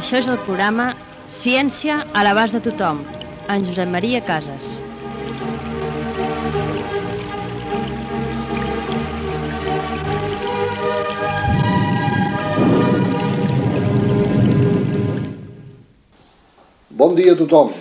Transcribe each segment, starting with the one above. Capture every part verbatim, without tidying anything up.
Això és el programa Ciència a l'abast de tothom, en Josep Maria Casas. Bon dia a tothom.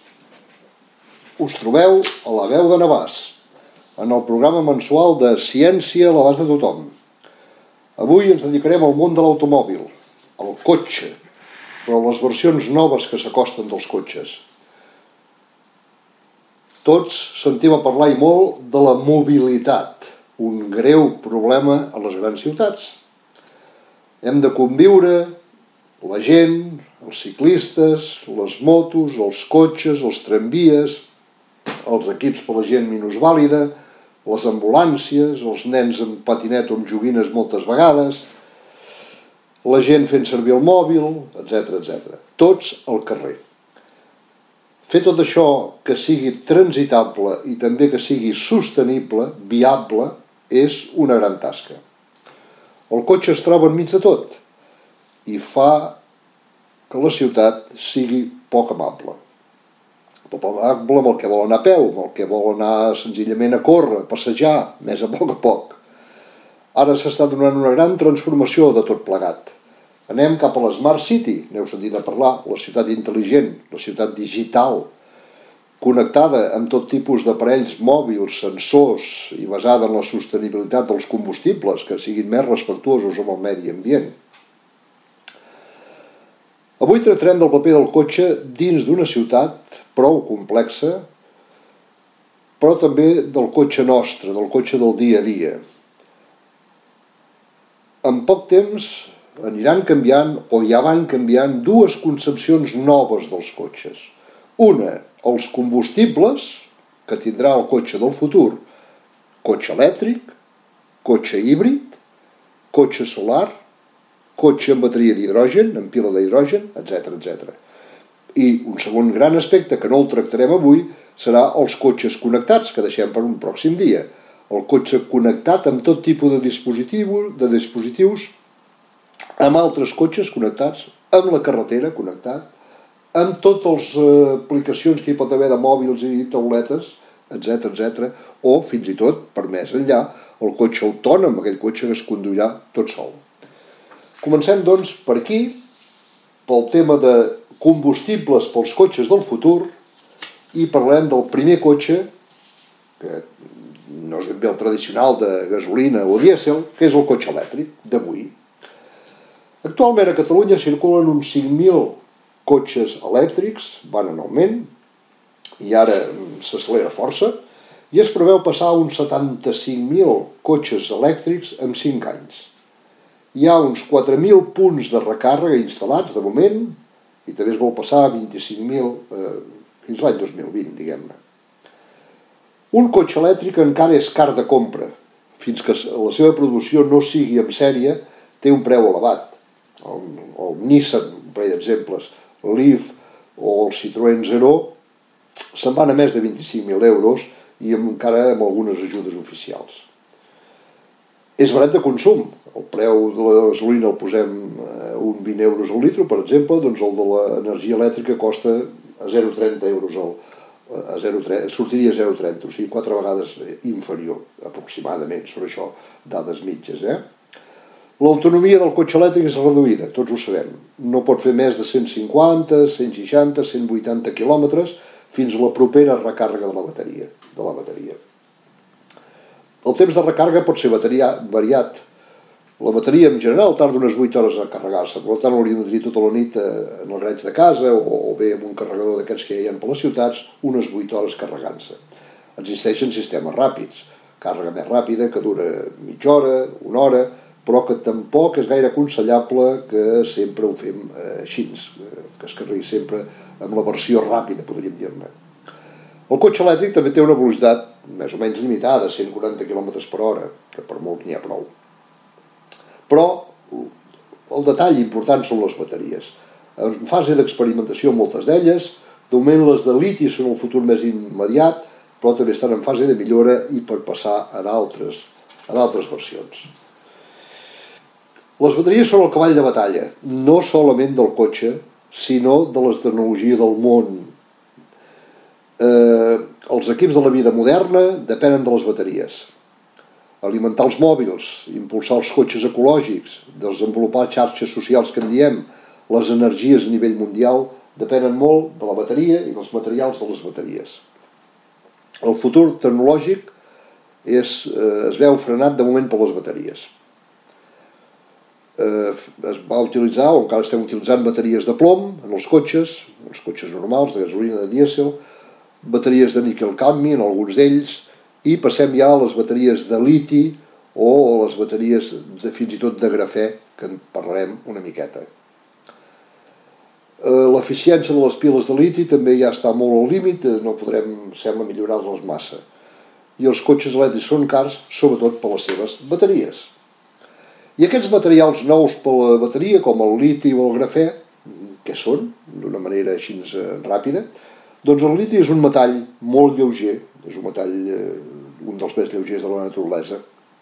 Us trobeu a La Veu de Navàs, en el programa mensual de Ciència a l'abast de tothom. Avui ens dedicarem al món de l'automòbil, al cotxe, però les versions noves que s'acosten dels cotxes. Tots sentim a parlar i molt de la mobilitat, un greu problema a les grans ciutats. Hem de conviure la gent, els ciclistes, les motos, els cotxes, els tramvies, els equips per a la gent minusvàlida, les ambulàncies, els nens amb patinet o amb joguines moltes vegades, la gent fent servir el mòbil, etcètera, etcètera. Tots al carrer. Fer tot això que sigui transitable i també que sigui sostenible, viable, és una gran tasca. El cotxe es troba enmig de tot i fa que la ciutat sigui poc amable. Poc amable amb el que vol anar a peu, amb el que vol anar senzillament a córrer, a passejar, més a poc a poc. Ara s'està donant una gran transformació de tot plegat. Anem cap a la Smart City, n'heu sentit a parlar, la ciutat intel·ligent, la ciutat digital, connectada amb tot tipus d'aparells mòbils, sensors i basada en la sostenibilitat dels combustibles, que siguin més respectuosos amb el medi ambient. Avui tractarem del paper del cotxe dins d'una ciutat prou complexa, però també del cotxe nostre, del cotxe del dia a dia. En poc temps aniran canviant, o ja van canviant, dues concepcions noves dels cotxes. Una, els combustibles que tindrà el cotxe del futur, cotxe elèctric, cotxe híbrid, cotxe solar, cotxe amb bateria d'hidrogen, amb pila d'hidrogen, etcètera, etcètera. I un segon gran aspecte, que no el tractarem avui, serà els cotxes connectats, que deixem per un pròxim dia. El cotxe connectat amb tot tipus de dispositius, de dispositius, amb altres cotxes connectats, amb la carretera connectat, amb totes les aplicacions que hi pot haver de mòbils i tauletes, etcètera, etcètera, o fins i tot, per més enllà, el cotxe autònom, aquell cotxe que es conduirà tot sol. Comencem, doncs, per aquí, pel tema de combustibles pels cotxes del futur, i parlem del primer cotxe, que no és ben bé el tradicional de gasolina o dièsel, que és el cotxe elèctric d'avui. Actualment a Catalunya circulen uns cinc mil cotxes elèctrics, van en augment, i ara s'accelera força, i es preveu passar a uns setanta-cinc mil cotxes elèctrics en cinc anys. Hi ha uns quatre mil punts de recàrrega instal·lats de moment, i també es vol passar a vint-i-cinc mil eh, fins l'any dos mil vint, diguem-ne. Un cotxe elèctric encara és car de compra. Fins que la seva producció no sigui en sèrie, té un preu elevat. El, el Nissan, un parell d'exemples, el Leaf o el Citroën Zero, se'n van a més de vint-i-cinc mil euros i encara amb algunes ajudes oficials. És barat de consum. El preu de la gasolina el posem a un vint euros al litre, per exemple, doncs el de l'energia elèctrica costa a zero coma trenta euros al a zero coma trenta, sortiria a zero coma trenta, o sigui, quatre vegades inferior, aproximadament, són això, dades mitges, eh? L'autonomia del cotxe elèctric és reduïda, tots ho sabem. No pot fer més de cent cinquanta, cent seixanta, cent vuitanta quilòmetres fins a la propera recàrrega de la bateria. De la bateria. El temps de recàrrega pot ser bateria, variat. La bateria, en general, tarda unes vuit hores a carregar-se, per tant, hauríem de tenir tota la nit en el graig de casa o, o bé amb un carregador d'aquests que hi ha per les ciutats, unes vuit hores carregant-se. Existeixen sistemes ràpids, càrrega més ràpida, que dura mitja hora, una hora, però que tampoc és gaire aconsellable que sempre ho fem així, que es carregui sempre amb la versió ràpida, podríem dir-ne. El cotxe elèctric també té una velocitat més o menys limitada, cent quaranta quilòmetres per hora, que per molt n'hi ha prou. Però el detall important són les bateries. En fase d'experimentació moltes d'elles, de moment les de liti són el futur més immediat, però també estan en fase de millora i per passar a d'altres a d'altres versions. Les bateries són el cavall de batalla, no solament del cotxe, sinó de la tecnologia del món. Eh, els equips de la vida moderna depenen de les bateries. Alimentar els mòbils, impulsar els cotxes ecològics, desenvolupar xarxes socials que en diem, les energies a nivell mundial, depenen molt de la bateria i dels materials de les bateries. El futur tecnològic és, eh, es veu frenat de moment per les bateries. Eh, es va utilitzar, o encara estem utilitzant, bateries de plom en els cotxes, els cotxes normals, de gasolina, de dièsel, bateries de níquel-cadmi en alguns d'ells, i passem ja a les bateries de liti o a les bateries de, fins i tot de grafè, que en parlarem una miqueta. L'eficiència de les piles de liti també ja està molt al límit, no podrem, sembla, millorar-les massa. I els cotxes elèctrics són cars, sobretot per les seves bateries. I aquests materials nous per la bateria, com el liti o el grafè, què són, d'una manera així ràpida? Doncs el liti és un metall molt lleuger, és un metall, un dels més lleugers de la naturalesa.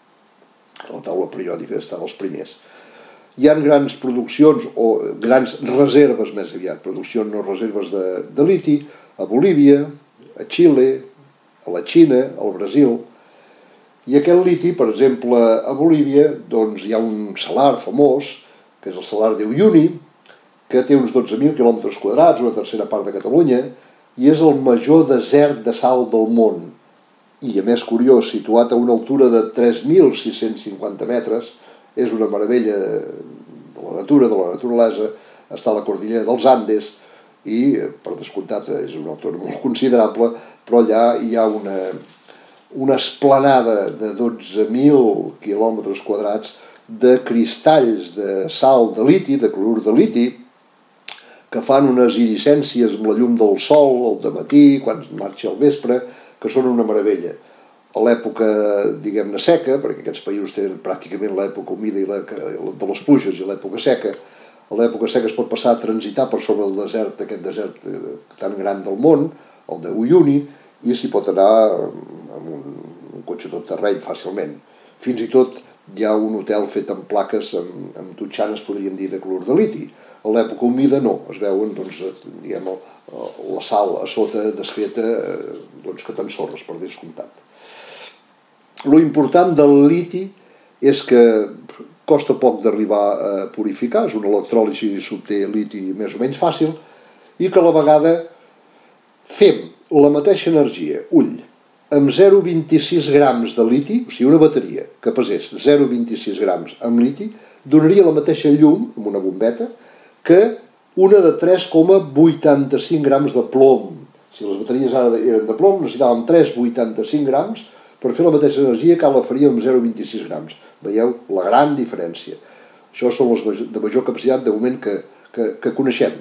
A la taula periòdica està dels primers. Hi ha grans produccions, o grans reserves més aviat, produccions no reserves de, de liti, a Bolívia, a Xile, a la Xina, al Brasil. I aquest liti, per exemple, a Bolívia, doncs hi ha un salar famós, que és el salar d'Uyuni, que té uns dotze mil quilòmetres quadrats, una tercera part de Catalunya, i és el major desert de sal del món. I, a més curiós, situat a una altura de tres mil sis-cents cinquanta metres, és una meravella de la natura, de la naturalesa, està a la cordillera dels Andes i, per descomptat, és una altura molt considerable, però allà hi ha una, una esplanada de dotze mil quilòmetres quadrats de cristalls de sal de liti, de clorur de liti, que fan unes iridescències amb la llum del sol al dematí, quan marxa al vespre, que són una meravella. A l'època, diguem-ne, seca, perquè aquests països tenen pràcticament l'època humida i la, de les pluges i l'època seca, a l'època seca es pot passar a transitar per sobre el desert, aquest desert tan gran del món, el d'Uyuni, i s'hi pot anar amb un, un cotxe tot terreny fàcilment. Fins i tot hi ha un hotel fet amb plaques, amb, amb totxanes, podríem dir, de clorur de liti. A l'època humida no, es veuen, doncs, diguem, la sal a sota desfeta, doncs, que t'ensorres, per descomptat. Lo important del liti és que costa poc d'arribar a purificar, és una electròlisi s'obté liti més o menys fàcil, i que a la vegada fem la mateixa energia, ull, amb zero coma vint-i-sis grams de liti, o sigui, una bateria que pesés zero coma vint-i-sis grams amb liti, donaria la mateixa llum, amb una bombeta, que una de tres coma vuitanta-cinc grams de plom. Si les bateries ara eren de plom, necessitàvem tres coma vuitanta-cinc grams per fer la mateixa energia que la faríem amb zero coma vint-i-sis grams. Veieu la gran diferència. Això són les de major capacitat de moment que, que, que coneixem.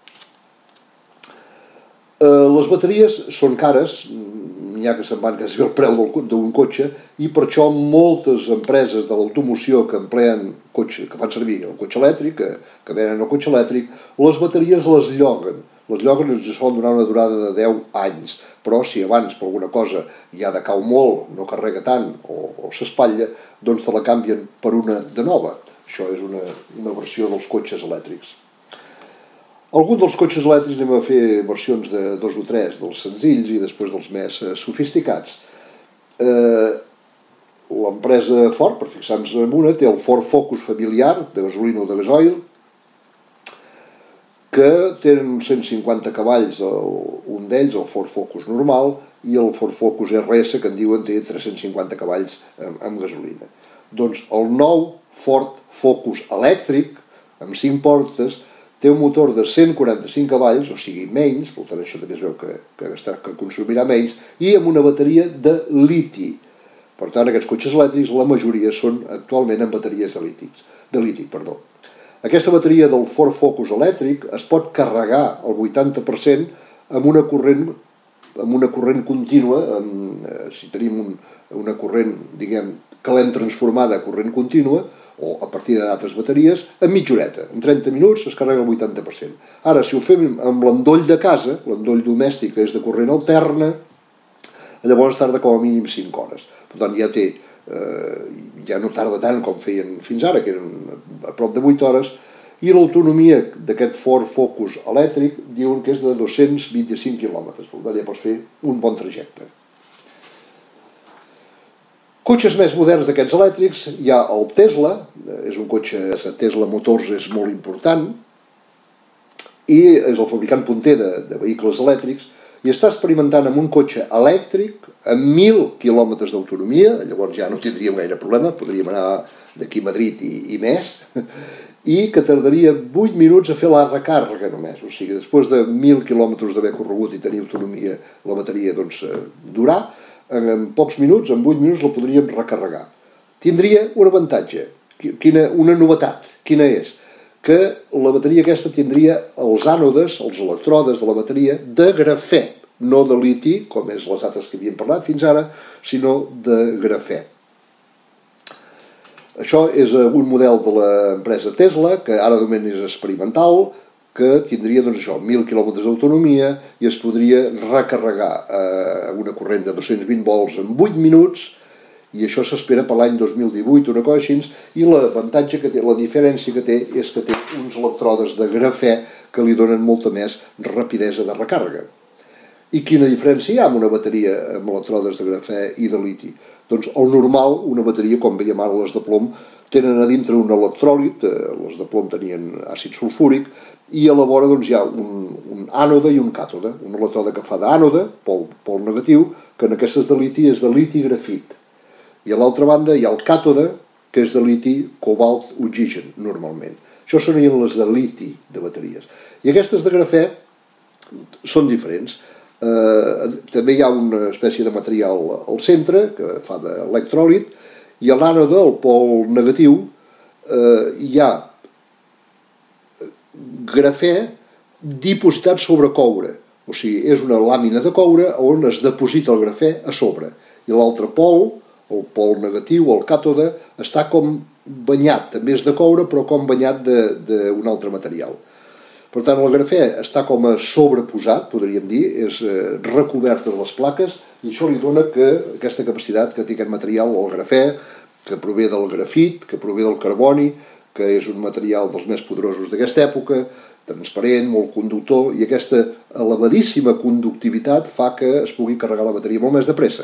Eh, les bateries són cares, n'hi ha que se'n van quasi el preu d'un cotxe, i per això moltes empreses de l'automoció que empleen cotxe, que fan servir el cotxe elèctric, que, que venen el cotxe elèctric, les bateries les lloguen. Les lloguen i ens solen donar una durada de deu anys, però si abans per alguna cosa ja decau molt, no carrega tant o, o s'espatlla, doncs te la canvien per una de nova. Això és una, una versió dels cotxes elèctrics. Alguns dels cotxes elèctrics anem a fer versions de dos o tres, dels senzills i després dels més sofisticats. Eh, L'empresa Ford, per fixar-nos en una, té el Ford Focus familiar, de gasolina o de gasoil, que tenen uns cent cinquanta cavalls, un d'ells, el Ford Focus normal, i el Ford Focus R S, que en diuen té tres-cents cinquanta cavalls amb gasolina. Doncs el nou Ford Focus elèctric, amb cinc portes, té un motor de cent quaranta-cinc cavalls, o sigui, menys, per tant això també es veu que, que, que consumirà menys, i amb una bateria de liti. Per tant, aquests cotxes elèctrics, la majoria són actualment en bateries de liti. De liti, perdó. Aquesta bateria del Ford Focus elèctric es pot carregar al vuitanta per cent amb una corrent, amb una corrent contínua, amb, si tenim un, una corrent, diguem, que l'hem transformada a corrent contínua, o a partir d'altres bateries, en mitja horeta. En trenta minuts es carrega el vuitanta per cent. Ara, si ho fem amb l'endoll de casa, l'endoll domèstic que és de corrent alterna, llavors tarda com a mínim cinc hores. Per tant, ja té, eh, ja no tarda tant com feien fins ara, que eren a prop de vuit hores, i l'autonomia d'aquest Ford Focus elèctric diuen que és de dos-cents vint-i-cinc quilòmetres, per tant ja pots fer un bon trajecte. Cotxes més moderns d'aquests elèctrics, hi ha el Tesla, és un cotxe, Tesla Motors és molt important, i és el fabricant punter de, de vehicles elèctrics, i està experimentant amb un cotxe elèctric amb mil quilòmetres d'autonomia, llavors ja no tindríem gaire problema, podríem anar d'aquí a Madrid i, i més, i que tardaria vuit minuts a fer la recàrrega només, o sigui, després de mil quilòmetres d'haver corregut i tenir autonomia, la bateria doncs, durar, en pocs minuts, en vuit minuts, la podríem recarregar. Tindria un avantatge, quina, una novetat, quina és? Que la bateria aquesta tindria els ànodes, els electrodes de la bateria, de grafè, no de liti, com és les altres que havíem parlat fins ara, sinó de grafè. Això és un model de l'empresa Tesla, que ara de moment és experimental, que tindria doncs, això, mil quilòmetres d'autonomia i es podria recarregar a una corrent de dos-cents vint volts en vuit minuts, i això s'espera per l'any dos mil divuit, una cosa així, i l'avantatge que té, la diferència que té, és que té uns electrodes de grafè que li donen molta més rapidesa de recàrrega. I quina diferència hi ha amb una bateria amb electrodes de grafè i de liti? Doncs el normal, una bateria, com veiem ara les de plom, tenen a dintre un electròlit, les de plom tenien àcid sulfúric, i a la vora doncs, hi ha un, un ànode i un càtode. Un electrode que fa d'ànode, pol, pol negatiu, que en aquestes de liti és de liti grafit. I a l'altra banda hi ha el càtode, que és de liti cobalt oxigen, normalment. Això serien les de liti de bateries. I aquestes de grafè són diferents. Eh, també hi ha una espècie de material al centre, que fa d'electròlit, i a l'ànode, el pol negatiu, eh, hi ha grafè dipositat sobre coure. O sigui, és una làmina de coure on es deposita el grafè a sobre. I l'altre pol, el pol negatiu, el càtode, està com banyat, també és de coure, però com banyat d'un altre material. Per tant, el grafè està com a sobreposat, podríem dir, és recobert de les plaques, i això li dona que aquesta capacitat que té aquest material, el grafè, que prové del grafit, que prové del carboni, que és un material dels més poderosos d'aquesta època, transparent, molt conductor, i aquesta elevadíssima conductivitat fa que es pugui carregar la bateria molt més de pressa.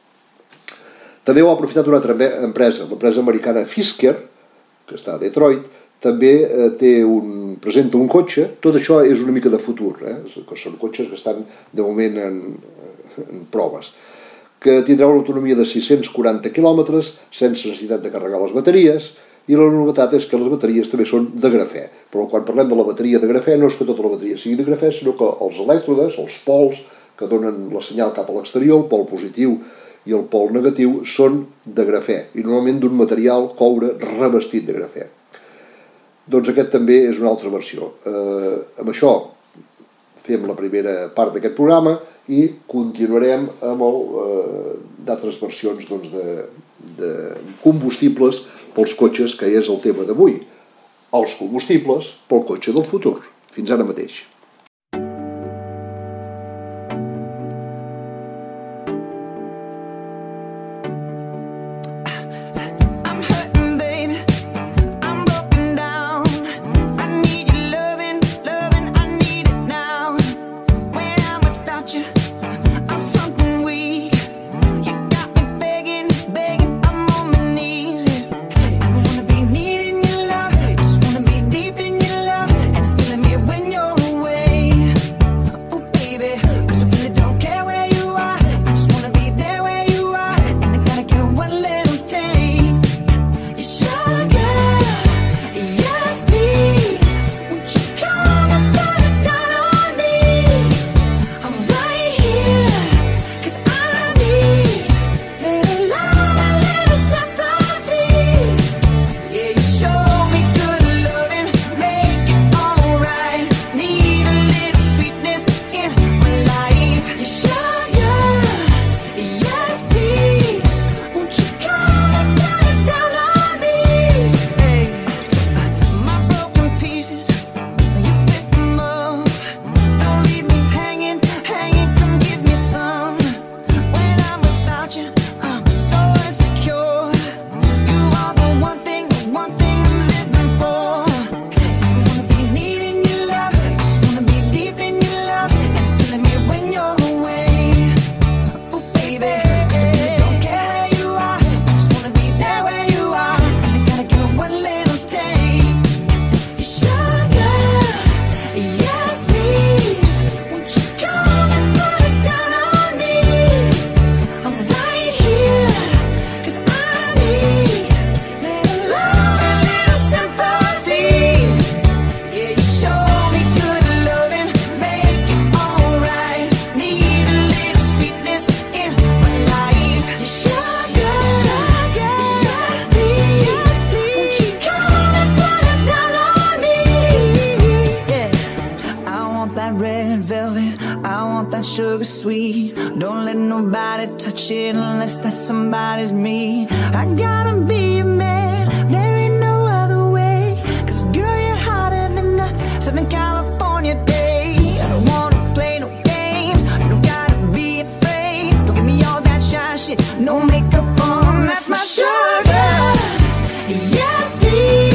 També ho ha aprofitat una altra empresa, l'empresa americana Fisker, que està a Detroit, també té un, presenta un cotxe, tot això és una mica de futur, eh? Són cotxes que estan de moment en, en proves, que tindrà una autonomia de sis-cents quaranta quilòmetres sense necessitat de carregar les bateries, i la novetat és que les bateries també són de grafè, però quan parlem de la bateria de grafè no és que tota la bateria sigui de grafè, sinó que els elèctrodes, els pols que donen la senyal cap a l'exterior, el pol positiu i el pol negatiu, són de grafè, i normalment d'un material coure revestit de grafè. Doncs aquest també és una altra versió. Eh, amb això fem la primera part d'aquest programa i continuarem amb eh, d'altres versions doncs, de, de combustibles pels cotxes, que és el tema d'avui. Els combustibles pel cotxe del futur. Fins ara mateix. When you're away sugar sweet. Don't let nobody touch it unless that somebody's me. I gotta be a man, there ain't no other way. Cause girl, you're hotter than a Southern California day. I don't wanna play no games, you don't gotta be afraid. Don't give me all that shy shit, no makeup on, that's my sugar. Yes, please.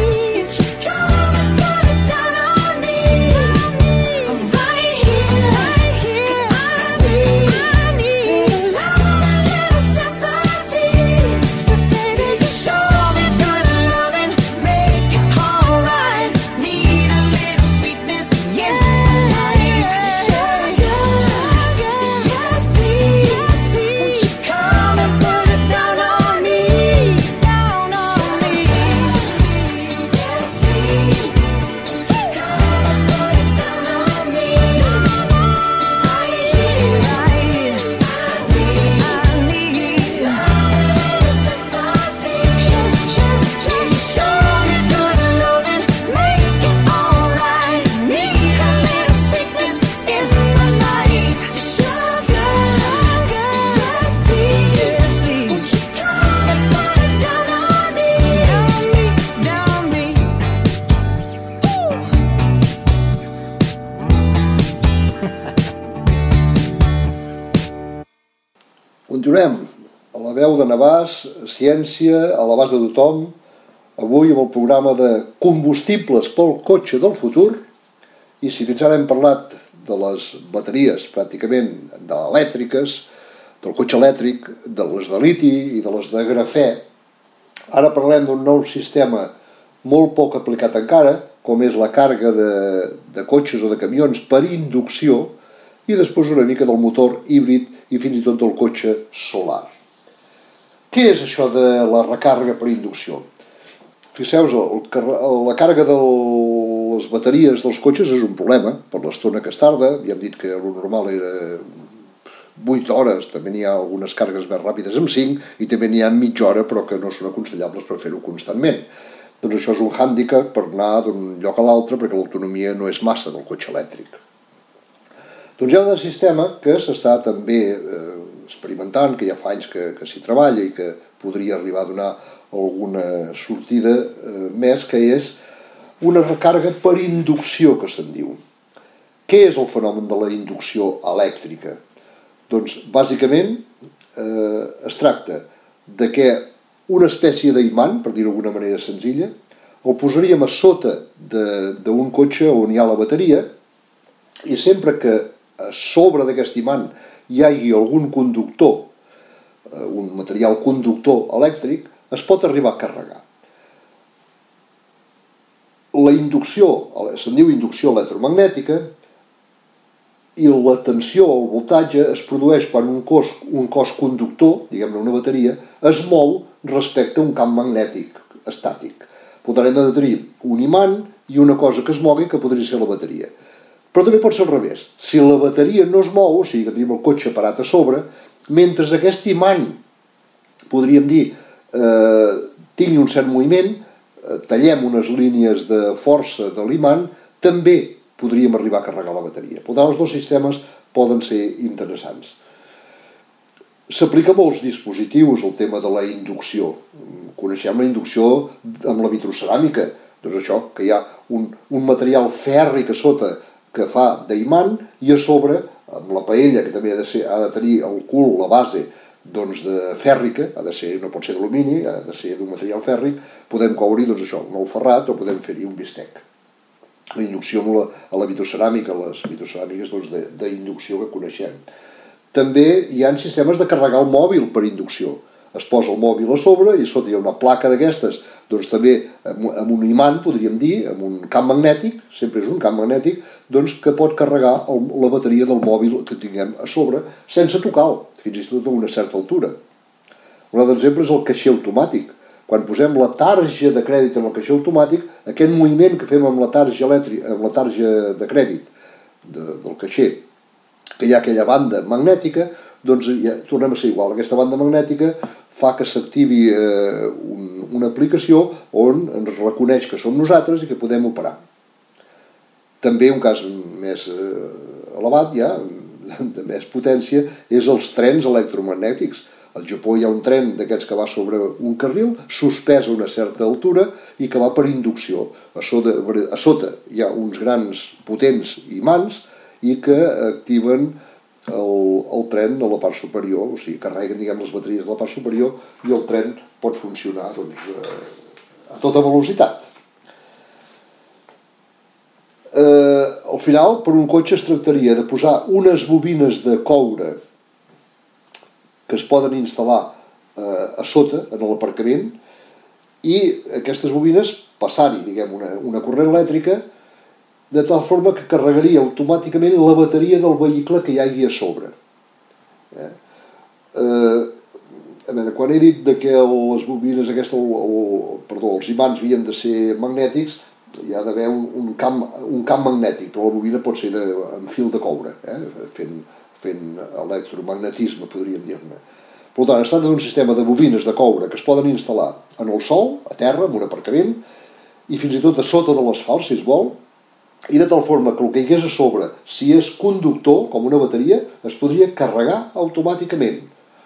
Continuem a la veu de Navàs, ciència a l'abast de tothom, avui amb el programa de combustibles pel cotxe del futur. I si fins ara hem parlat de les bateries pràcticament elèctriques, del cotxe elèctric, de les de liti i de les de grafè, ara parlem d'un nou sistema molt poc aplicat encara, com és la càrrega de, de cotxes o de camions per inducció, i després una mica del motor híbrid i fins i tot del cotxe solar. Què és això de la recàrrega per inducció? Fixeu-vos, la càrrega de les bateries dels cotxes és un problema, per l'estona que es tarda, ja hem dit que el normal era vuit hores, també n'hi ha algunes càrregues més ràpides amb cinc, i també n'hi ha mitja hora, però que no són aconsellables per fer-ho constantment. Doncs això és un hàndicap per anar d'un lloc a l'altre, perquè l'autonomia no és massa del cotxe elèctric. Doncs hi ha un sistema que s'està també eh, experimentant, que ja fa anys que, que s'hi treballa i que podria arribar a donar alguna sortida eh, més, que és una recàrrega per inducció, que se'n diu. Què és el fenomen de la inducció elèctrica? Doncs, bàsicament, eh, es tracta de que una espècie d'imant, per dir-ho d'alguna manera senzilla, el posaríem a sota d'un cotxe on hi ha la bateria, i sempre que a sobre d'aquest imant hi hagi algun conductor, un material conductor elèctric, es pot arribar a carregar. La inducció, se'n diu inducció electromagnètica, i la tensió o el voltatge es produeix quan un cos, un cos conductor, diguem-ne una bateria, es mou respecte a un camp magnètic estàtic. Podrem tenir un imant i una cosa que es mogui, que podria ser la bateria. Però també pot ser al revés. Si la bateria no es mou, o sigui que tenim el cotxe parat a sobre, mentre aquest imant, podríem dir, eh, tingui un cert moviment, eh, tallem unes línies de força de l'imant, també podríem arribar a carregar la bateria. Per tant, els dos sistemes poden ser interessants. S'aplica a molts dispositius el tema de la inducció. Coneixem la inducció amb la vitroceràmica. Doncs això, que hi ha un, un material fèrric a sota que fa d'imant, i a sobre, amb la paella, que també ha de, ser, ha de tenir el cul, la base, doncs de fèrrica, ha de ser, no pot ser d'alumini, ha de ser d'un material fèrric, podem coure-hi, doncs això, un ou ferrat, o podem fer-hi un bistec. La inducció la, a la vitroceràmica, les vitroceràmiques doncs, d'inducció que coneixem. També hi ha sistemes de carregar el mòbil per inducció. Es posa el mòbil a sobre i sota hi ha una placa d'aquestes, doncs també amb un imant, podríem dir, amb un camp magnètic, sempre és un camp magnètic, doncs que pot carregar el, la bateria del mòbil que tinguem a sobre sense tocar-lo, fins i tot a una certa altura. Un altre exemple és el caixer automàtic. Quan posem la tarja de crèdit en el caixer automàtic, aquest moviment que fem amb la tarja, elèctrica, amb la tarja de crèdit de, del caixer, que hi ha aquella banda magnètica, doncs ja tornem a ser igual. Aquesta banda magnètica fa que s'activi eh, un, una aplicació on ens reconeix que som nosaltres i que podem operar. També un cas més eh, elevat ja, de més potència és els trens electromagnètics. Al Japó hi ha un tren d'aquests que va sobre un carril, suspès a una certa altura i que va per inducció. A sota, a sota hi ha uns grans potents imants i que activen el, el tren a la part superior, o sigui, carreguen, diguem, les bateries de la part superior i el tren pot funcionar, doncs, a tota velocitat. Eh, al final, per un cotxe es tractaria de posar unes bobines de coure que es poden instal·lar eh, a sota, en l'aparcament, i aquestes bobines passar-hi, diguem, una, una corrent elèctrica, de tal forma que carregaria automàticament la bateria del vehicle que hi hagi a sobre. Eh? Eh, a veure, quan he dit de que les bobines aquestes, el, el, perdó, els imants havien de ser magnètics, hi ha d'haver un, un, camp, un camp magnètic, però la bobina pot ser de, amb fil de coure, eh? fent, fent electromagnetisme, podríem dir-ne. Per tant, es tracta d'un sistema de bobines de coure que es poden instal·lar en el sòl, a terra, en un aparcament, i fins i tot a sota de l'asfalt, si es vol, i de tal forma que el que hi hagués a sobre, si és conductor, com una bateria, es podria carregar automàticament.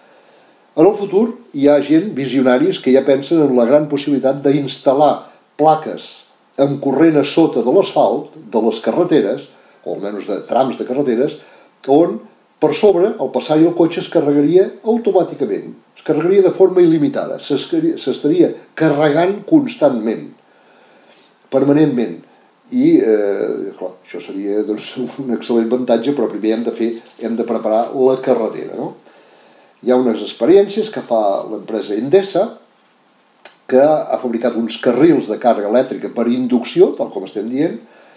En el futur hi ha gent, visionaris, que ja pensen en la gran possibilitat d'instal·lar plaques amb corrent a sota de l'asfalt, de les carreteres, o almenys de trams de carreteres, on per sobre, al passar-hi el cotxe, es carregaria automàticament. Es carregaria de forma il·limitada. S'estaria carregant constantment, permanentment. I, eh, clar, això seria doncs, un excel·lent avantatge, però primer hem de fer, hem de preparar la carretera, no? Hi ha unes experiències que fa l'empresa Endesa, que ha fabricat uns carrils de càrrega elèctrica per inducció, tal com estem dient,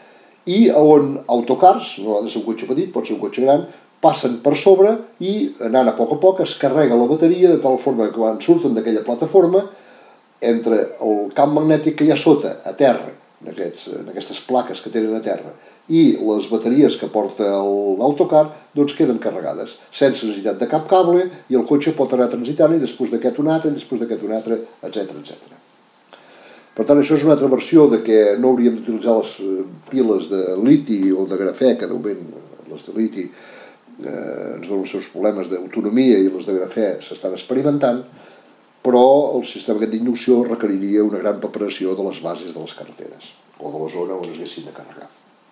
i on autocars, no ha de ser un cotxe petit, pot ser un cotxe gran, passen per sobre i, anant a poc a poc, es carrega la bateria de tal forma que quan surten d'aquella plataforma, entre el camp magnètic que hi ha sota, a terra, en, aquests, en aquestes plaques que tenen a terra, i les bateries que porta l'autocar, doncs queden carregades, sense necessitat de cap cable, i el cotxe pot anar transitant, i després d'aquest un altre, i després d'aquest un altre, etcètera, etcètera. Per tant, això és una altra versió de que no hauríem d'utilitzar les piles de liti o de grafè, que de moment les de liti eh, ens donen els seus problemes d'autonomia i les de grafè s'estan experimentant, però el sistema d'inducció requeriria una gran preparació de les bases de les carreteres o de la zona on es haguessin de carregar.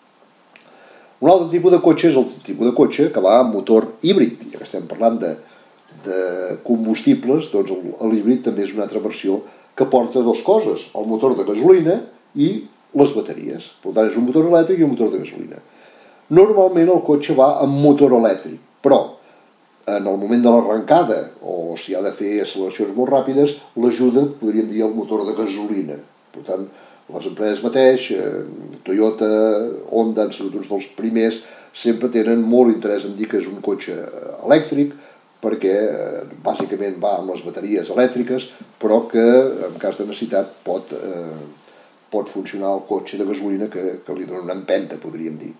Un altre tipus de cotxe és el tipus de cotxe que va amb motor híbrid. Ja que estem parlant de, de combustibles, doncs l'híbrid també és una altra versió que porta dues coses, el motor de gasolina i les bateries. Per tant, és un motor elèctric i un motor de gasolina. Normalment el cotxe va amb motor elèctric, però en el moment de l'arrencada, o si ha de fer acceleracions molt ràpides, l'ajuda, podríem dir, el motor de gasolina. Per tant, les empreses mateix, Toyota, Honda, han sigut uns dels primers, sempre tenen molt interès en dir que és un cotxe elèctric, perquè bàsicament va amb les bateries elèctriques, però que en cas de necessitat pot, eh, pot funcionar el cotxe de gasolina que, que li dona una empenta, podríem dir.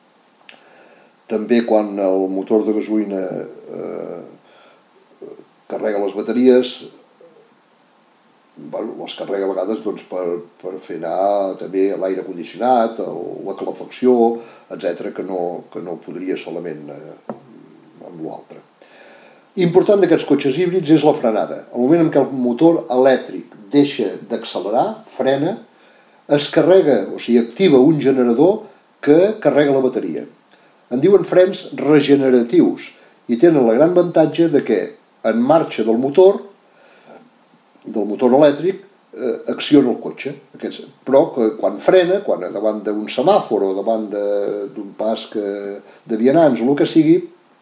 També quan el motor de gasolina eh, carrega les bateries, bueno, les carrega a vegades doncs, per, per fer anar també l'aire condicionat, la calefacció, etcètera, que no, que no podria solament eh, amb l'altre. Important d'aquests cotxes híbrids és la frenada. Al moment en què el motor elèctric deixa d'accelerar, frena, es carrega, o sigui, activa un generador que carrega la bateria. En diuen frens regeneratius i tenen la gran avantatge de que en marxa del motor del motor elèctric, eh, acciona el cotxe. Aquests, però que quan frena, quan davant d'un semàfor o davant d'un pas que, de vianants o el que sigui,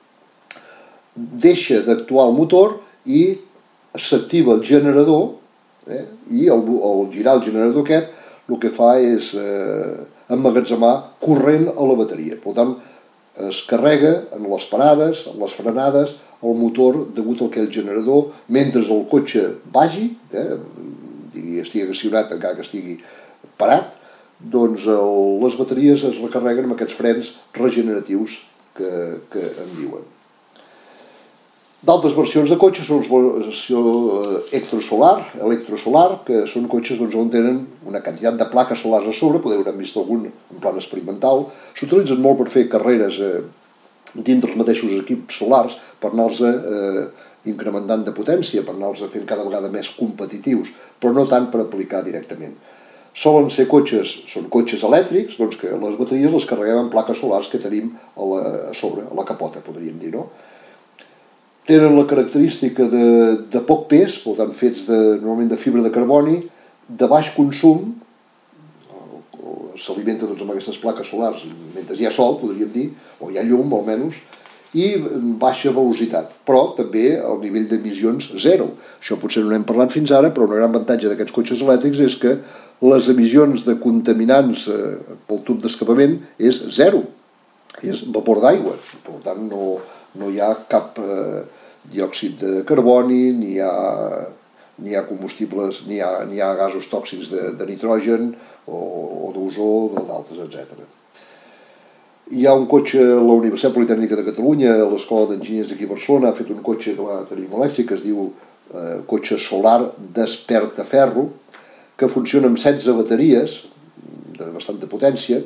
deixa d'actuar el motor i s'activa el generador, eh, i al, al girar el generador aquest el que fa és eh, emmagatzemar corrent a la bateria. Per tant, es carrega en les parades, en les frenades, el motor degut al que el generador, mentre el cotxe vagi, eh, estigui accionat encara que estigui parat, doncs el, les bateries es recarreguen amb aquests frens regeneratius que, que en diuen. D'altres versions de cotxes són la versió extrasolar, electrosolar, que són cotxes doncs, on tenen una quantitat de plaques solars a sobre, podeu haver vist algun en plan experimental. S'utilitzen molt per fer carreres eh, dintre els mateixos equips solars per anar-los eh, incrementant de potència, per anar-los fent cada vegada més competitius, però no tant per aplicar directament. Solen ser cotxes, són cotxes elèctrics, doncs que les bateries les carreguem en plaques solars que tenim a, la, a sobre, a la capota, podríem dir, no? Tenen la característica de, de poc pes, per tant fets de, normalment de fibra de carboni, de baix consum, s'alimenta doncs, amb aquestes plaques solars mentre hi ha sol, podríem dir, o hi ha llum almenys, i baixa velocitat, però també el nivell d'emissions zero. Això potser no n'hem parlat fins ara, però un gran avantatge d'aquests cotxes elèctrics és que les emissions de contaminants eh, pel tub d'escapament és zero, és vapor d'aigua, per tant no, no hi ha cap eh, diòxid de carboni, ni hi ha, ni hi ha combustibles, ni hi ha, ni hi ha gasos tòxics de, de nitrogen o, o d'ozó o d'altres, etcètera. Hi ha un cotxe a la Universitat Politècnica de Catalunya, a l'Escola d'Enginyers d'aquí a Barcelona, ha fet un cotxe que va tenir molt èxit, que es diu eh, cotxe solar despertaferro, que funciona amb setze bateries de bastanta potència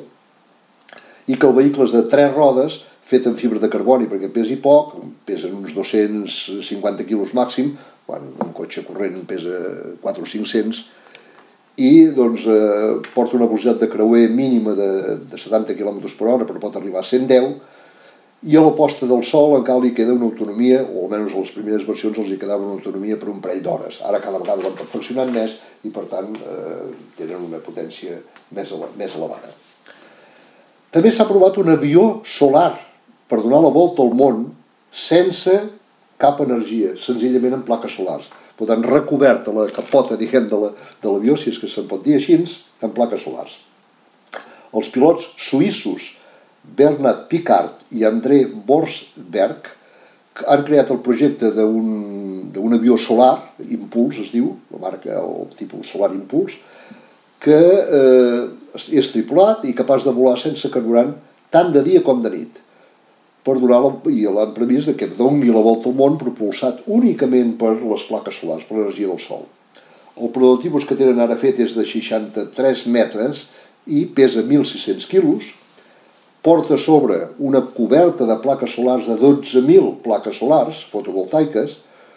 i que el vehicle és de tres rodes fet en fibra de carboni perquè pesi poc, pesen uns dos-cents cinquanta quilos màxim, quan un cotxe corrent pesa quatre o cinc-cents, i doncs, eh, porta una velocitat de creuer mínima de, de setanta quilòmetres per hora, però pot arribar a cent deu, i a la posta del sol encara li queda una autonomia, o almenys a les primeres versions els hi quedava una autonomia per un parell d'hores. Ara cada vegada van perfeccionant més i per tant eh, tenen una potència més, ele més elevada. També s'ha provat un avió solar per donar la volta al món sense cap energia, senzillament en plaques solars. Per tant, recobert a la capota, diguem, de l'avió, si és que se'n pot dir així, en plaques solars. Els pilots suïssos Bernard Piccard i André Borsberg han creat el projecte d'un avió solar, Impuls es diu, la marca, el tipus Solar Impuls, que eh, és tripulat i capaç de volar sense carburant tant de dia com de nit. Per donar, i l'han previst que doni la volta al món propulsat únicament per les plaques solars, per l'energia del sol. El prototipus que tenen ara fet és de seixanta-tres metres i pesa mil sis-cents quilos, porta a sobre una coberta de plaques solars de dotze mil plaques solars fotovoltaiques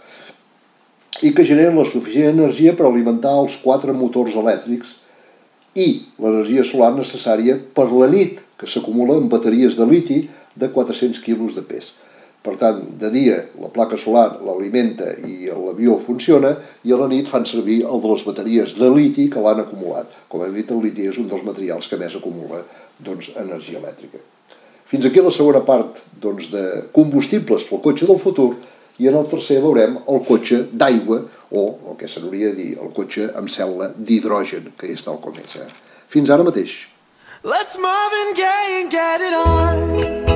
i que generen la suficient energia per alimentar els quatre motors elèctrics i l'energia solar necessària per la nit, que s'acumula en bateries de liti de quatre-cents quilos de pes. Per tant, de dia la placa solar l'alimenta i l'avió funciona i a la nit fan servir el de les bateries de liti que l'han acumulat. Com hem dit, el liti és un dels materials que més acumula doncs, energia elèctrica. Fins aquí la segona part doncs, de combustibles pel cotxe del futur i en el tercer veurem el cotxe d'aigua o el que s'hauria de dir el cotxe amb cel·la d'hidrogen, que és tal com és. Eh? Fins ara mateix. Let's Marvin Gaye and get it on.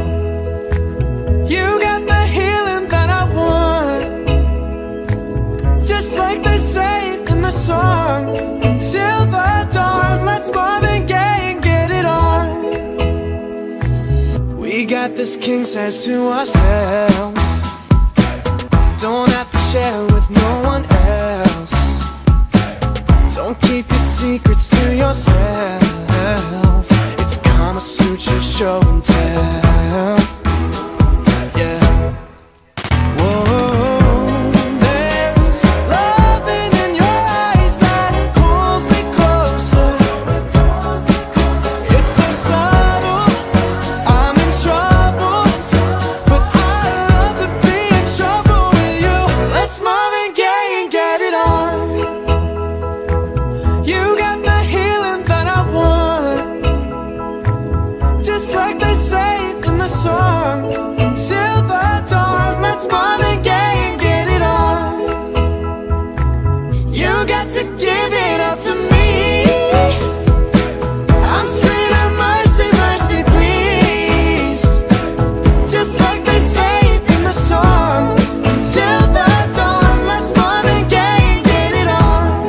You got the healing that I want, just like they say in the song. Till the dawn, let's Marvin Gaye and get it on. We got this king size to ourselves, don't have to share with no one else. Don't keep your secrets to yourself. It's Kama Sutra show and tell. Yeah. Whoa, there's loving in your eyes that pulls me closer. It's so subtle, I'm in trouble, but I love to be in trouble with you. Let's Marvin Gaye and get it on. You got the healing that I want, just like they say in the song. Till the dawn, let's Marvin Gaye and get it on. You got to give it up to me. I'm screaming mercy, mercy, please, just like they say in the song. Till the dawn, let's Marvin Gaye and get it on.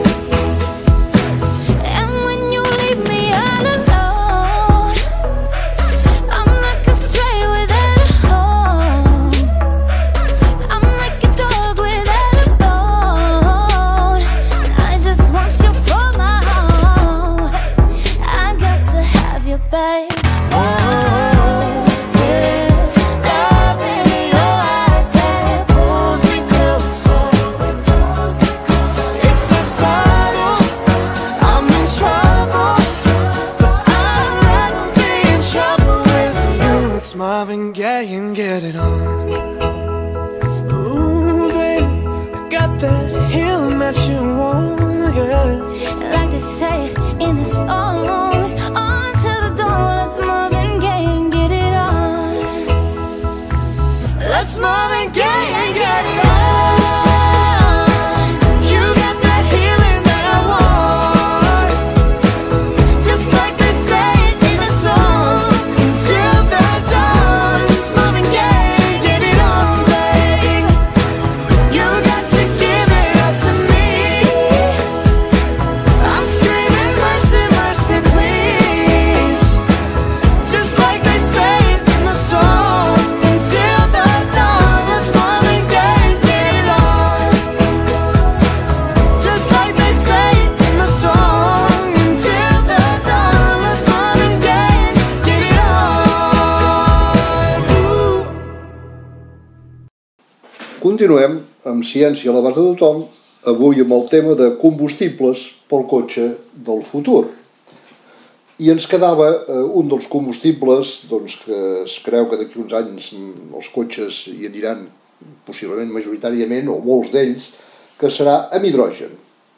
And when you leave me all alone, I'm like a stray without a home. I'm like a dog without a bone. I just want your continuem amb Ciència a l'abast de tothom, avui amb el tema de combustibles pel cotxe del futur. I ens quedava eh, un dels combustibles doncs, que es creu que d'aquí uns anys els cotxes hi aniran possiblement majoritàriament, o molts d'ells, que serà amb hidrogen.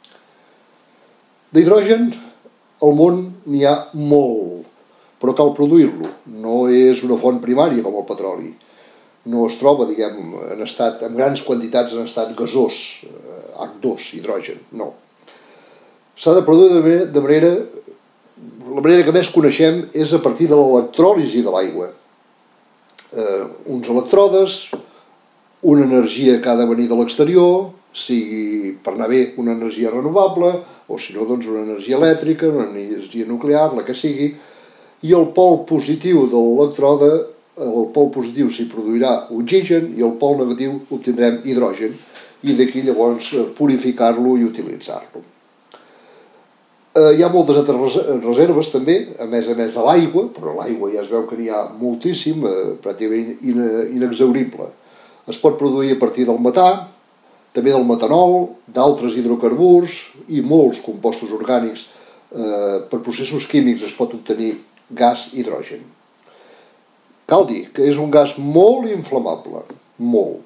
D'hidrogen al món n'hi ha molt, però cal produir-lo. No és una font primària com el petroli. No es troba, diguem, en estat, en grans quantitats en estat gasós, hac dos, hidrogen, no. S'ha de produir de manera, la manera que més coneixem és a partir de l'electròlisi de l'aigua. Eh, uns electrodes, una energia que ha de venir de l'exterior, sigui per anar bé una energia renovable, o si no, doncs una energia elèctrica, una energia nuclear, la que sigui, i el pol positiu de l'electrode, el pol positiu s'hi produirà oxigen i el pol negatiu obtindrem hidrogen, i d'aquí llavors purificar-lo i utilitzar-lo. Eh, hi ha moltes altres reserves també, a més a més de l'aigua, però l'aigua ja es veu que n'hi ha moltíssim, eh, pràcticament inexhaurible. Es pot produir a partir del metà, també del metanol, d'altres hidrocarburs i molts compostos orgànics. Eh, per processos químics es pot obtenir gas hidrogen. Cal dir que és un gas molt inflamable, molt.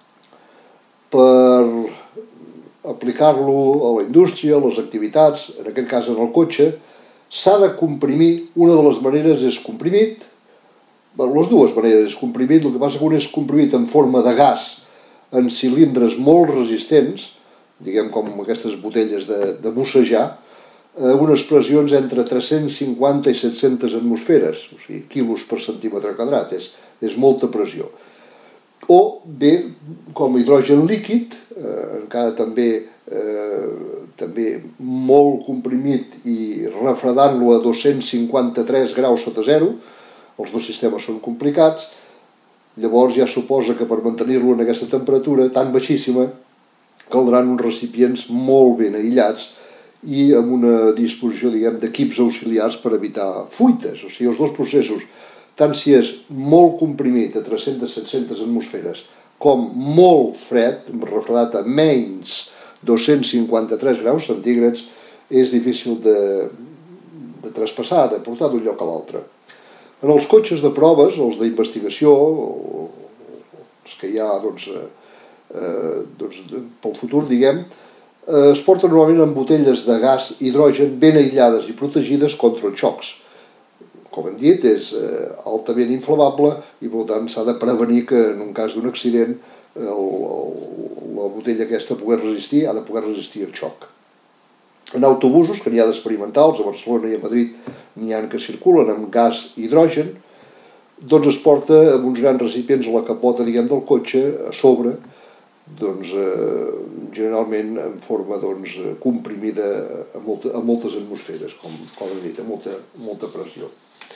Per aplicar-lo a la indústria, a les activitats, en aquest cas en el cotxe, s'ha de comprimir. Una de les maneres és comprimit, les dues maneres és comprimit, el que passa que un és comprimit en forma de gas en cilindres molt resistents, diguem com aquestes botelles de, de bussejar, a unes pressions entre tres-cents cinquanta i set-centes atmosferes, o sigui, quilos per centímetre quadrat, és, és molta pressió. O bé, com hidrogen líquid, eh, encara també, eh, també molt comprimit i refredant-lo a dos-cents cinquanta-tres graus sota zero, els dos sistemes són complicats, llavors ja suposa que per mantenir-lo en aquesta temperatura tan baixíssima caldran uns recipients molt ben aïllats i amb una disposició, diguem, d'equips auxiliars per evitar fuites. O sigui, els dos processos, tant si és molt comprimit a tres-centes set-centes atmosferes com molt fred, refredat a menys dos-cents cinquanta-tres graus centígrads, és difícil de, de traspassar, de portar d'un lloc a l'altre. En els cotxes de proves, els d'investigació, els que hi ha doncs, eh, doncs, pel futur, diguem, eh, es porten normalment en botelles de gas hidrogen ben aïllades i protegides contra els xocs. Com hem dit, és eh, altament inflamable i per tant s'ha de prevenir que en un cas d'un accident el, el, la botella aquesta pugui resistir, ha de poder resistir el xoc. En autobusos, que n'hi ha d'experimentals, a Barcelona i a Madrid n'hi ha que circulen amb gas hidrogen, doncs es porta amb uns grans recipients a la capota, diguem, del cotxe, a sobre, doncs, eh, generalment en forma doncs, comprimida a, molta, a moltes atmosferes, com, com he dit, a molta, molta pressió.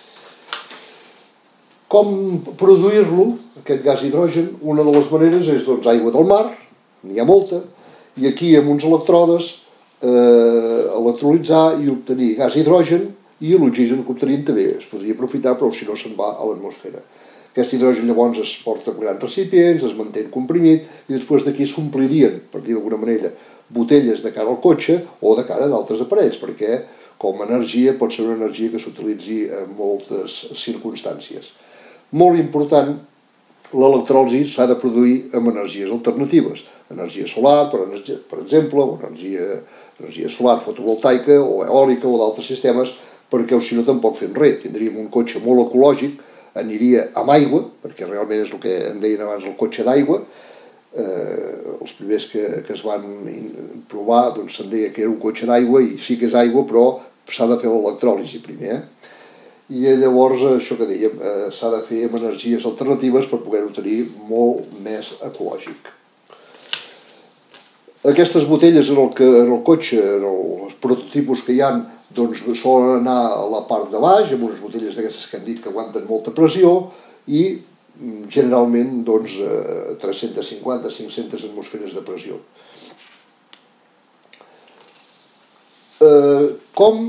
Com produir-lo, aquest gas hidrogen? Una de les maneres és doncs, aigua del mar, n'hi ha molta, i aquí amb uns electrodes eh, electrolitzar i obtenir gas hidrogen, i l'oxigen que obtenim també es podria aprofitar, però si no se'n va a l'atmosfera. Aquest hidrogen llavors es porta en grans recipients, es manté comprimit, i després d'aquí s'omplirien, per dir d'alguna manera, botelles de cara al cotxe o de cara d'altres aparells, perquè com a energia pot ser una energia que s'utilitzi en moltes circumstàncies. Molt important, l'electròlisi s'ha de produir amb energies alternatives. Energia solar, per, per exemple, o energia, energia solar fotovoltaica o eòlica o d'altres sistemes, perquè o si no tampoc fem res. Tindríem un cotxe molt ecològic, aniria amb aigua, perquè realment és el que en deien abans el cotxe d'aigua. Eh, els primers que, que es van provar doncs se'n deia que era un cotxe d'aigua i sí que és aigua, però s'ha de fer l'electròlisi primer. Eh? I llavors això que dèiem, eh, s'ha de fer amb energies alternatives per poder-ho tenir molt més ecològic. Aquestes botelles en el, que, en el cotxe, en els prototipus que hi ha, doncs solen anar a la part de baix, amb unes botelles d'aquestes que hem dit que aguanten molta pressió i generalment doncs, tres-centes cinquanta a cinc-centes atmosferes de pressió. Eh, com,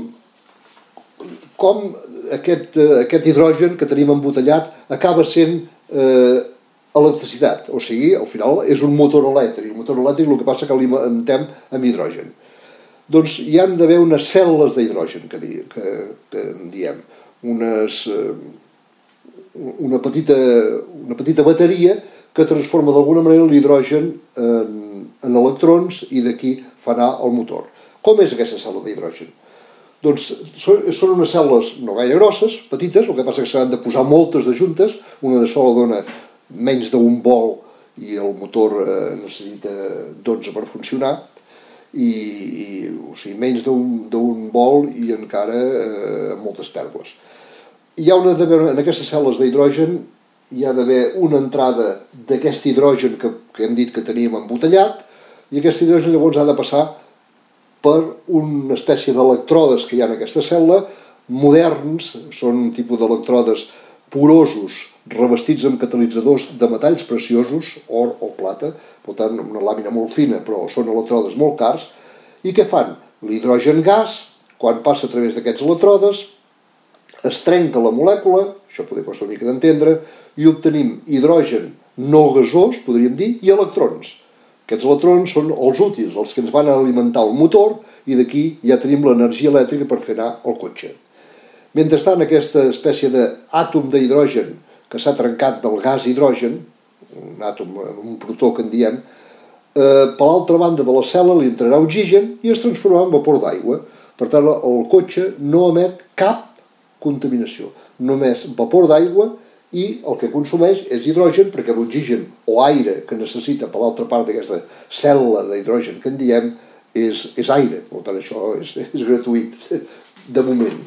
com aquest, aquest hidrogen que tenim embotellat acaba sent eh, electricitat, o sigui, al final és un motor elèctric. Un motor elèctric el que passa que l'alimentem amb hidrogen. Doncs hi han d'haver unes cèl·lules d'hidrogen, que, di, que, que en diem, unes, una, petita, una petita bateria que transforma d'alguna manera l'hidrogen en, en electrons i d'aquí fa anar el motor. Com és aquesta cèl·lula d'hidrogen? Doncs són unes cèl·lules no gaire grosses, petites, el que passa que s'han de posar moltes de juntes, una de sola dona menys d'un vol i el motor eh, necessita dotze per funcionar, i, i o sigui, menys d'un vol i encara eh, moltes pèrdues. Hi ha una, en aquestes cèl·lules d'hidrogen hi ha d'haver una entrada d'aquest hidrogen que, que hem dit que teníem embotellat, i aquest hidrogen llavors ha de passar per una espècie d'electrodes que hi ha en aquesta cèl·lula, moderns, són un tipus d'electrodes porosos, revestits amb catalitzadors de metalls preciosos, or o plata, per tant una làmina molt fina, però són electrodes molt cars, i què fan? L'hidrogen gas, quan passa a través d'aquests electrodes, es trenca la molècula, això poder costa una mica d'entendre, i obtenim hidrogen no gasós, podríem dir, i electrons. Aquests electrons són els útils, els que ens van alimentar el motor, i d'aquí ja tenim l'energia elèctrica per fer anar el cotxe. Mentrestant, aquesta espècie d'àtom d'hidrogen que s'ha trencat del gas hidrogen, un àtom, un protó que en diem, eh, per l'altra banda de la cel·la li entrarà oxigen i es transformarà en vapor d'aigua. Per tant, el cotxe no emet cap contaminació, només vapor d'aigua, i el que consumeix és hidrogen, perquè l'oxigen o aire que necessita per l'altra part d'aquesta cèl·lula d'hidrogen que en diem és, és aire. Per tant, això és, és gratuït, de moment.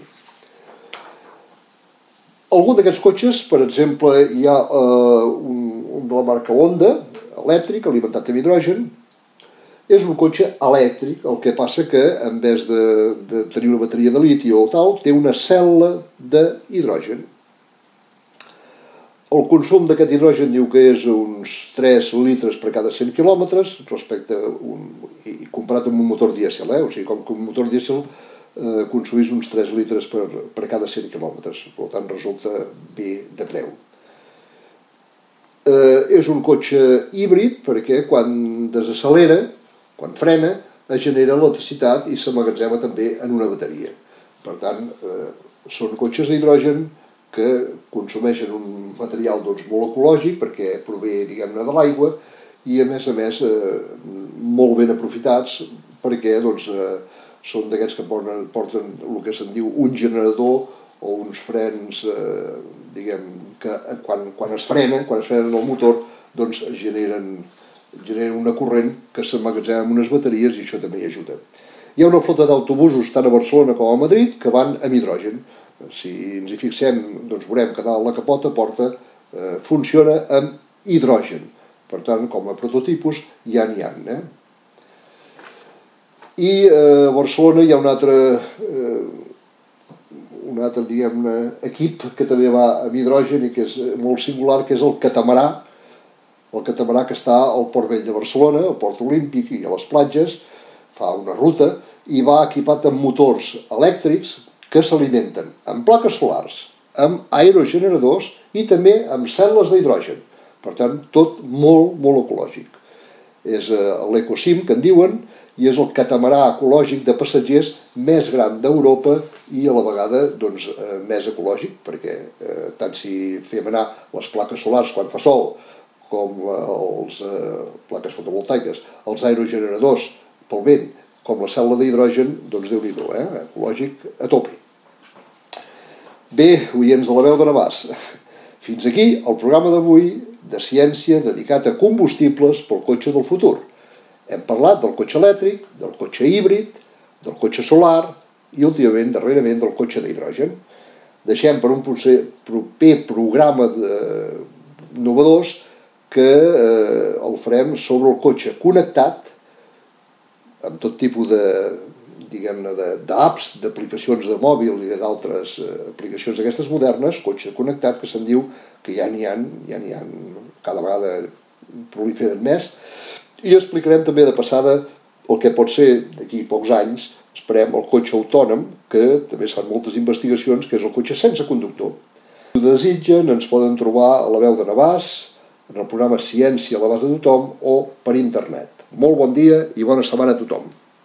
Algun d'aquests cotxes, per exemple, hi ha eh, un, un de la marca Honda, elèctric, alimentat amb hidrogen. És un cotxe elèctric, el que passa que en vez de, de tenir una bateria de liti o tal, té una cèl·lula d'hidrogen. El consum d'aquest hidrogen diu que és uns tres litres per cada cent quilòmetres, respecte a un, i comparat amb un motor dièsel, eh? O sigui, com que un motor dièsel eh, consumís uns tres litres per, per cada cent quilòmetres, per tant resulta bé de preu. Eh, és un cotxe híbrid perquè quan desaccelera, quan frena, es genera electricitat i s'emmagatzema també en una bateria. Per tant, eh, són cotxes d'hidrogen que consumeixen un material doncs, molt ecològic perquè prové, diguem-ne, de l'aigua i, a més a més, eh, molt ben aprofitats perquè doncs, eh, són d'aquests que porten, porten el que se'n diu un generador o uns frens, eh, diguem, que quan, quan es frenen, quan es frenen el motor, doncs generen, generen una corrent que s'emmagatzema en unes bateries i això també hi ajuda. Hi ha una flota d'autobusos tant a Barcelona com a Madrid que van amb hidrogen. Si ens hi fixem, doncs veurem que dalt la capota porta, eh, funciona amb hidrogen. Per tant, com a prototipus, ja n'hi ha. Eh? I eh, a Barcelona hi ha un altre, eh, un altre diguem-ne, equip que també va amb hidrogen i que és molt singular, que és el catamarà. El catamarà que està al Port Vell de Barcelona, al Port Olímpic i a les platges, fa una ruta i va equipat amb motors elèctrics que s'alimenten amb plaques solars, amb aerogeneradors i també amb cèl·lules d'hidrogen. Per tant, tot molt, molt ecològic. És l'EcoSim, que en diuen, i és el catamarà ecològic de passatgers més gran d'Europa i a la vegada doncs, més ecològic, perquè eh, tant si fem anar les plaques solars quan fa sol, com les eh, plaques fotovoltaiques, els aerogeneradors pel vent, com la cèl·lula d'hidrogen, doncs déu-n'hi-do, eh? Ecològic a tope. Bé, oients de la veu de Navàs, fins aquí el programa d'avui de ciència dedicat a combustibles pel cotxe del futur. Hem parlat del cotxe elèctric, del cotxe híbrid, del cotxe solar i últimament, darrerament, del cotxe d'hidrogen. Deixem per un proper programa de innovadors que eh, el farem sobre el cotxe connectat, amb tot tipus de, diguem-ne, d'apps, d'aplicacions de mòbil i d'altres aplicacions d'aquestes modernes, cotxe connectat, que se'n diu que ja n'hi ha, ja n'hi ha, cada vegada proliferen més, i explicarem també de passada el que pot ser, d'aquí pocs anys, esperem, el cotxe autònom, que també es fan moltes investigacions, que és el cotxe sense conductor. Si ho desitgen, ens poden trobar a La Veu de Navàs, en el programa Ciència a l'abast de tothom o per internet. Molt bon dia i bona setmana a tothom.